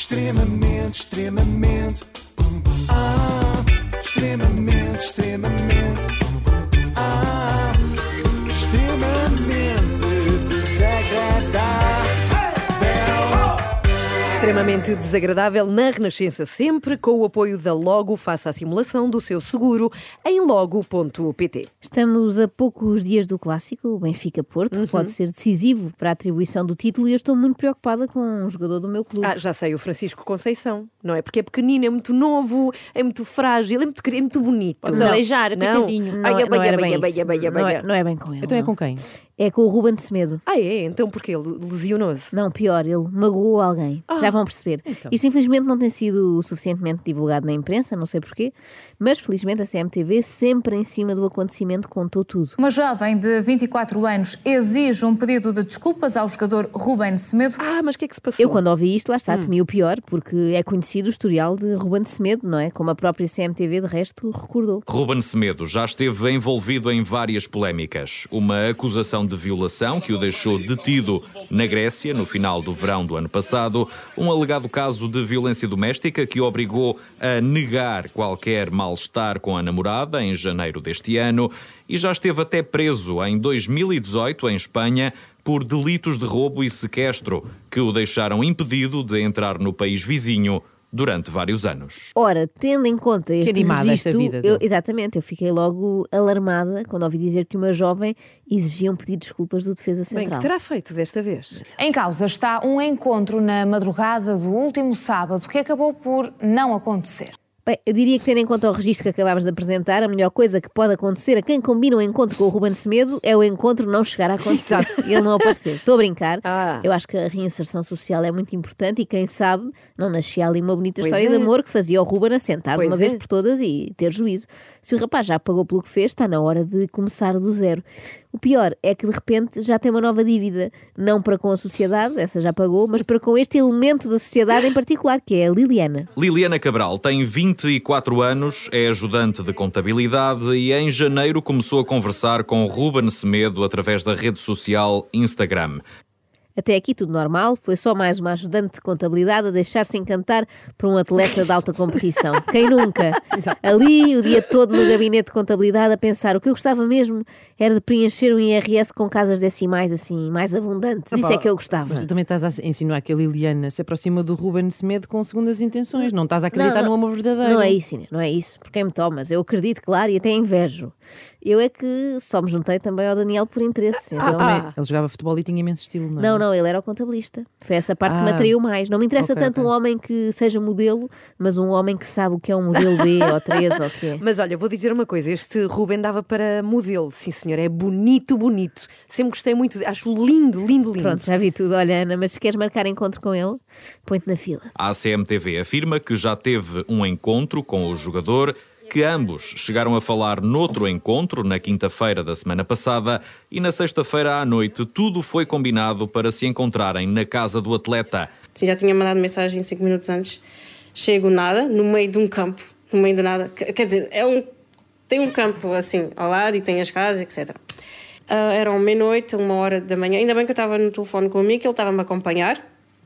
Extremamente, extremamente. Extremamente, extremamente. Extremamente desagradável. Extremamente desagradável na Renascença, sempre com o apoio da Logo. Faça a simulação do seu seguro em logo.pt. Estamos a poucos dias do clássico, o Benfica-Porto, que pode ser decisivo para a atribuição do título, e eu estou muito preocupada com um jogador do meu clube. Já sei, o Francisco Conceição, não é? Porque é pequenino, é muito novo, é muito frágil, é muito bonito. Pode-se aleijar, coitadinho. Não é bem com ele. Então é com quem? É com o Ruben Semedo. Então porquê? Ele lesionou-se? Não, pior, ele magoou alguém. Já vão perceber. Então. Isto infelizmente não tem sido suficientemente divulgado na imprensa, não sei porquê, mas felizmente a CMTV, sempre em cima do acontecimento, contou tudo. Uma jovem de 24 anos exige um pedido de desculpas ao jogador Ruben Semedo. Mas o que é que se passou? Eu, quando ouvi isto, lá está, temi o pior, porque é conhecido o historial de Ruben Semedo, não é? Como a própria CMTV, de resto, recordou. Ruben Semedo já esteve envolvido em várias polémicas. Uma acusação de violação que o deixou detido na Grécia no final do verão do ano passado. Um alegado caso de violência doméstica que o obrigou a negar qualquer mal-estar com a namorada em janeiro deste ano. E já esteve até preso em 2018 em Espanha por delitos de roubo e sequestro que o deixaram impedido de entrar no país vizinho durante vários anos. Ora, tendo em conta este animada esta registro, vida dele. exatamente, eu fiquei logo alarmada quando ouvi dizer que uma jovem exigia um pedido de desculpas do Defesa Bem, Central. que terá feito desta vez? Em causa está um encontro na madrugada do último sábado que acabou por não acontecer. Bem, eu diria que, tendo em conta o registro que acabámos de apresentar, a melhor coisa que pode acontecer a quem combina um encontro com o Ruben Semedo é o encontro não chegar a acontecer. Ele não aparecer. Estou a brincar. Eu acho que a reinserção social é muito importante e, quem sabe, não nascia ali uma bonita história de amor que fazia o Ruben assentar de uma vez por todas e ter juízo. Se o rapaz já pagou pelo que fez, está na hora de começar do zero. O pior é que, de repente, já tem uma nova dívida. Não para com a sociedade, essa já pagou, mas para com este elemento da sociedade em particular, que é a Liliana. Liliana Cabral tem 24 anos, é ajudante de contabilidade e em janeiro começou a conversar com Ruben Semedo através da rede social Instagram. Até aqui tudo normal, foi só mais uma ajudante de contabilidade a deixar-se encantar por um atleta de alta competição. Quem nunca? Ali, o dia todo no gabinete de contabilidade, a pensar, o que eu gostava mesmo era de preencher um IRS com casas decimais assim, mais abundantes. Isso é que eu gostava. Mas tu também estás a insinuar que a Liliana se aproxima do Ruben Semedo com segundas intenções. Não estás a acreditar no amor verdadeiro. Não é isso, Inês, não é isso. Por quem me tomas? Eu acredito, claro, e até invejo. Eu é que só me juntei também ao Daniel por interesse. Então... Também, ele jogava futebol e tinha imenso estilo, não é? Não, ele era o contabilista. Foi essa parte que me atraiu mais. Não me interessa tanto um homem que seja modelo, mas um homem que sabe o que é um modelo B ou 3 ou o que é. Mas olha, vou dizer uma coisa, este Ruben dava para modelo, sim senhor, é bonito, bonito. Sempre gostei muito, acho lindo, lindo, lindo. Pronto, já vi tudo. Olha, Ana, mas se queres marcar encontro com ele, põe-te na fila. A CMTV afirma que já teve um encontro com o jogador, que ambos chegaram a falar noutro encontro na quinta-feira da semana passada e na sexta-feira à noite tudo foi combinado para se encontrarem na casa do atleta. Sim, já tinha mandado mensagem 5 minutos antes. Chego nada, no meio de um campo, no meio do nada. Quer dizer, tem um campo assim ao lado e tem as casas, etc. Eram meia-noite, 1h da manhã. Ainda bem que eu estava no telefone com o amigo, que ele estava a me acompanhar.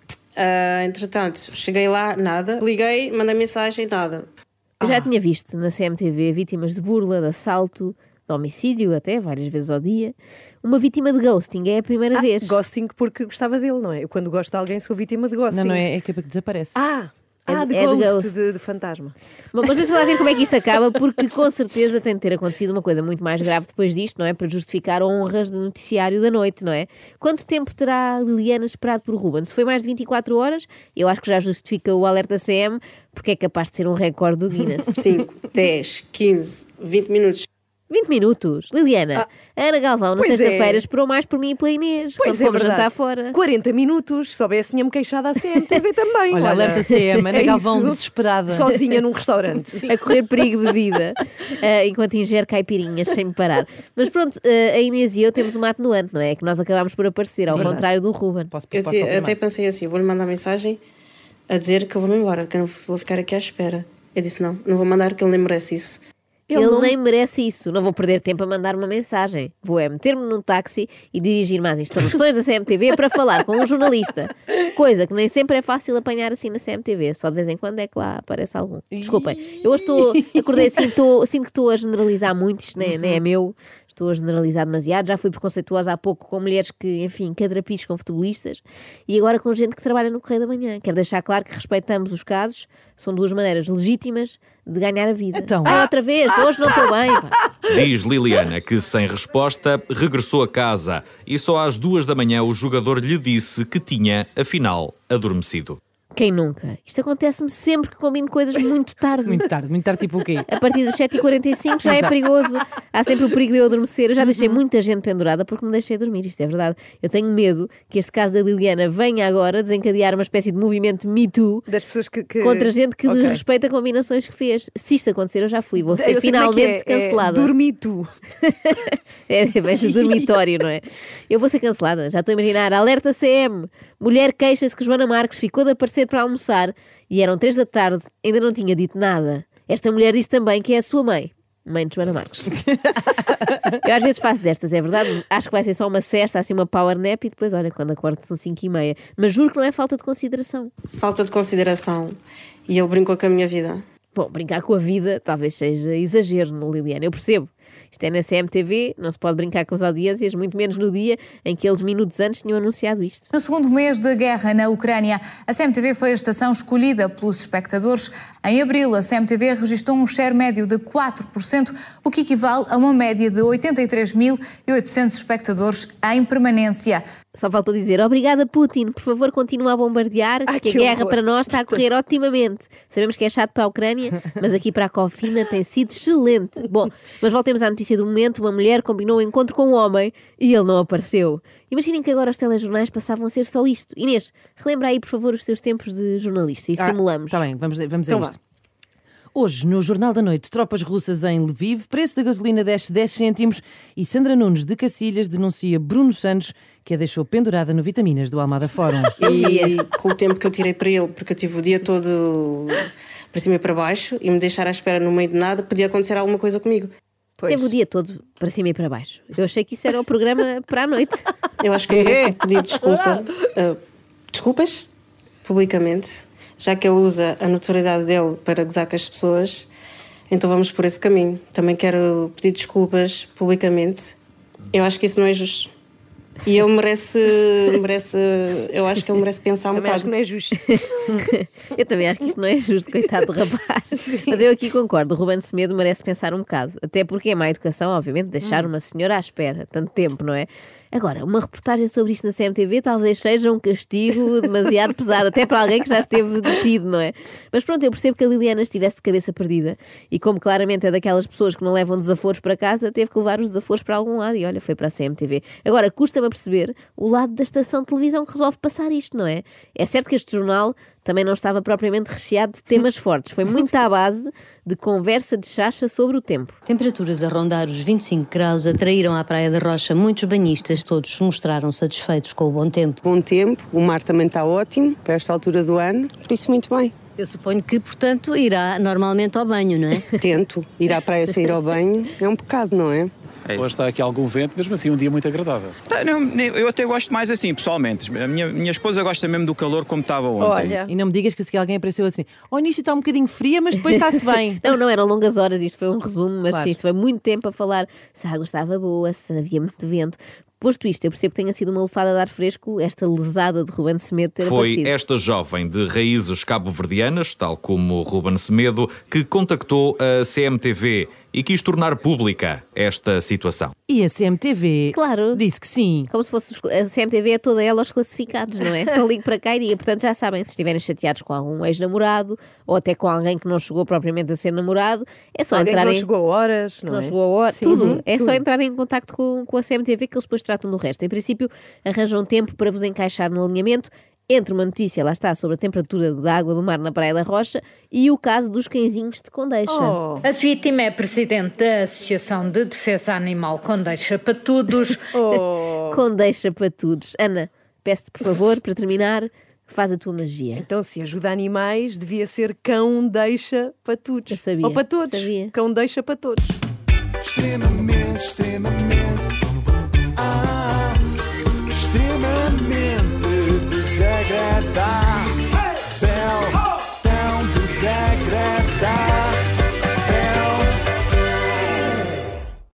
Entretanto, cheguei lá, nada. Liguei, mandei mensagem, nada. Eu já tinha visto na CMTV vítimas de burla, de assalto, de homicídio até, várias vezes ao dia. Uma vítima de ghosting é a primeira vez. Ghosting porque gostava dele, não é? Eu, quando gosto de alguém, sou vítima de ghosting. Não é aquele que desaparece. De ghost, de fantasma. Bom, mas deixa lá ver como é que isto acaba, porque com certeza tem de ter acontecido uma coisa muito mais grave depois disto, não é? Para justificar honras de noticiário da noite, não é? Quanto tempo terá Liliana esperado por Ruben? Se foi mais de 24 horas, eu acho que já justifica o alerta CM, porque é capaz de ser um recorde do Guinness. 5, 10, 15, 20 minutos. 20 minutos. Liliana, a Ana Galvão na sexta-feira esperou mais por mim e pela Inês, quando fomos jantar fora. 40 minutos, se soubesse tinha-me queixado à CMTV também. Olha, alerta CM, Ana Galvão desesperada. Sozinha num restaurante. A correr perigo de vida, enquanto ingere caipirinhas sem me parar. Mas pronto, a Inês e eu temos uma atenuante, não é? Que nós acabámos por aparecer, ao contrário do Ruben. Eu até pensei assim, vou-lhe mandar mensagem a dizer que eu vou-me embora, que eu não vou ficar aqui à espera. Eu disse, não vou mandar, que ele nem merece isso. Ele nem merece isso. Não vou perder tempo a mandar uma mensagem. Vou meter-me num táxi e dirigir-me às instalações da CMTV para falar com um jornalista. Coisa que nem sempre é fácil apanhar assim na CMTV. Só de vez em quando é que lá aparece algum. Desculpem, eu hoje acordei assim, sinto que estou a generalizar muito. Isto nem é meu. Estou a generalizar demasiado. Já fui preconceituosa há pouco com mulheres que, enfim, cadrapicham futebolistas e agora com gente que trabalha no Correio da Manhã. Quero deixar claro que respeitamos os casos. São duas maneiras legítimas de ganhar a vida. Então. Outra vez, hoje não estou bem. Pá. Diz Liliana que, sem resposta, regressou a casa e só às 2 da manhã o jogador lhe disse que tinha, afinal, adormecido. Quem nunca? Isto acontece-me sempre que combino coisas muito tarde. Muito tarde, tipo o quê? A partir das 7h45 já é perigoso. Há sempre o perigo de eu adormecer. Eu já deixei muita gente pendurada porque me deixei dormir, isto é verdade. Eu tenho medo que este caso da Liliana venha agora desencadear uma espécie de movimento Me Too das pessoas que... contra gente que desrespeita combinações que fez. Se isto acontecer, eu já fui. Vou ser finalmente cancelada. Dormi tu. É bem de dormitório, não é? Eu vou ser cancelada. Já estou a imaginar. Alerta CM. Mulher queixa-se que Joana Marques ficou de aparecer para almoçar e eram 3 da tarde, ainda não tinha dito nada. Esta mulher disse também que é a sua mãe de Joana Marques. Eu às vezes faço destas, é verdade. Acho que vai ser só uma cesta, assim uma power nap e depois, olha, quando acordo são 5h30. Mas juro que não é falta de consideração. Falta de consideração. E eu brinco com a minha vida. Bom, brincar com a vida talvez seja exagero, no Liliana. Eu percebo. Isto é na CMTV, não se pode brincar com as audiências, muito menos no dia em que eles minutos antes tinham anunciado isto. No segundo mês de guerra na Ucrânia, a CMTV foi a estação escolhida pelos espectadores. Em abril, a CMTV registrou um share médio de 4%, o que equivale a uma média de 83.800 espectadores em permanência. Só faltou dizer, obrigada Putin, por favor continua a bombardear, que a guerra para nós está a correr otimamente. Sabemos que é chato para a Ucrânia, mas aqui para a Cofina tem sido excelente. Bom, mas voltemos à notícia do momento. Uma mulher combinou um encontro com um homem e ele não apareceu. Imaginem que agora os telejornais passavam a ser só isto. Inês, relembra aí por favor os teus tempos de jornalista e simulamos. Está bem, vamos a isto. Hoje, no Jornal da Noite, tropas russas em Lviv, preço da gasolina desce 10 cêntimos e Sandra Nunes de Cacilhas denuncia Bruno Santos, que a deixou pendurada no Vitaminas do Almada Fórum. E com o tempo que eu tirei para ele, porque eu tive o dia todo para cima e para baixo e me deixar à espera no meio de nada, podia acontecer alguma coisa comigo. Pois. Teve o dia todo para cima e para baixo. Eu achei que isso era o programa para a noite. Eu acho que eu devo pedir desculpa. Desculpas, publicamente. Já que ele usa a notoriedade dele para gozar com as pessoas, então vamos por esse caminho. Também quero pedir desculpas publicamente. Eu acho que isso não é justo. E ele merece eu acho que ele merece pensar um bocado. Acho que não é justo. Eu também acho que isto não é justo, coitado do rapaz. Mas eu aqui concordo, o Ruben Semedo merece pensar um bocado. Até porque é má educação, obviamente, deixar uma senhora à espera tanto tempo, não é? Agora, uma reportagem sobre isto na CMTV talvez seja um castigo demasiado pesado, até para alguém que já esteve detido, não é? Mas pronto, eu percebo que a Liliana estivesse de cabeça perdida e como claramente é daquelas pessoas que não levam desaforos para casa, teve que levar os desaforos para algum lado e olha, foi para a CMTV. Agora, custa-me a perceber o lado da estação de televisão que resolve passar isto, não é? É certo que este jornal também não estava propriamente recheado de temas fortes. Foi muito à base de conversa de chacha sobre o tempo. Temperaturas a rondar os 25 graus atraíram à Praia da Rocha muitos banhistas. Todos se mostraram satisfeitos com o bom tempo. Bom tempo, o mar também está ótimo para esta altura do ano, por isso muito bem. Eu suponho que, portanto, irá normalmente ao banho, não é? Tento ir à praia sair ao banho, é um pecado, não é? Hoje está aqui algum vento, mesmo assim um dia muito agradável. Eu até gosto mais assim, pessoalmente. A minha esposa gosta mesmo do calor como estava ontem. Olha. E não me digas que se alguém apareceu assim, nisto está um bocadinho fria, mas depois está-se bem. Não eram longas horas, isto foi um resumo, mas claro. sim, isto foi muito tempo a falar se a água estava boa, se havia muito vento. Posto isto, eu percebo que tenha sido uma lefada de ar fresco esta lesada de Ruben Semedo ter aparecido. Foi esta jovem de raízes cabo-verdianas, tal como Ruben Semedo, que contactou a CMTV e quis tornar pública esta situação. E a CMTV claro, disse que sim. Como se fosse a CMTV é toda ela os classificados, não é? Então ligo para cá e diga. Portanto, já sabem, se estiverem chateados com algum ex-namorado ou até com alguém que não chegou propriamente a ser namorado, é só entrar não chegou a horas, não é? Não chegou a horas, sim, tudo. Sim, é tudo. Só entrarem em contacto com a CMTV que eles depois tratam do resto. Em princípio, arranjam tempo para vos encaixar no alinhamento entre uma notícia, lá está, sobre a temperatura da água do mar na Praia da Rocha e o caso dos cãezinhos de Condeixa. A vítima é presidente da Associação de Defesa Animal Condeixa para Todos. Condeixa para Todos. Ana, peço-te, por favor, para terminar, faz a tua magia. Então, se ajuda animais, devia ser cão deixa para todos. Eu sabia. Ou para todos. Sabia. Cão deixa para todos. Extremamente, extremamente.